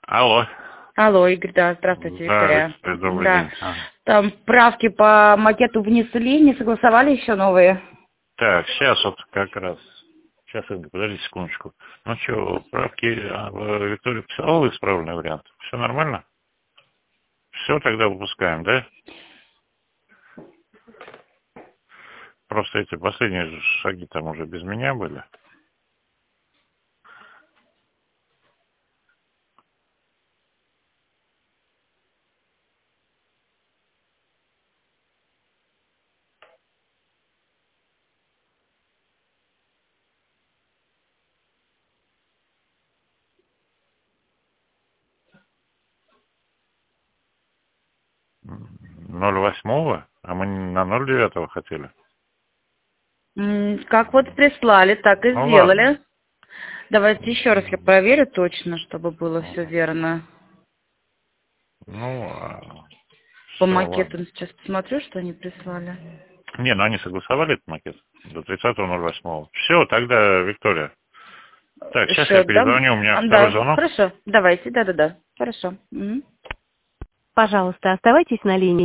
Алло. Алло, Игорь, да, здравствуйте, Да, Виктория. добрый Да, день. Ага. там правки по макету внесли, не согласовали еще новые? Так, сейчас вот как раз. Сейчас, подождите секундочку. Ну что, правки Виктория писала исправленный вариант? Все нормально? Все, тогда выпускаем, да? Просто эти последние шаги там уже без меня были. М, 08-го? А мы на 09-го хотели. Как вот прислали, так и Ну ладно. сделали. Давайте еще раз я проверю точно, чтобы было все верно. Ну, По все, макету ладно. сейчас посмотрю, что они прислали. Не, ну они согласовали этот макет до 30.08. Все, тогда, Виктория. Так, сейчас я Счет, да? перезвоню, у меня второй Да, звонок. хорошо, давайте, да-да-да, хорошо. Пожалуйста, оставайтесь на линии.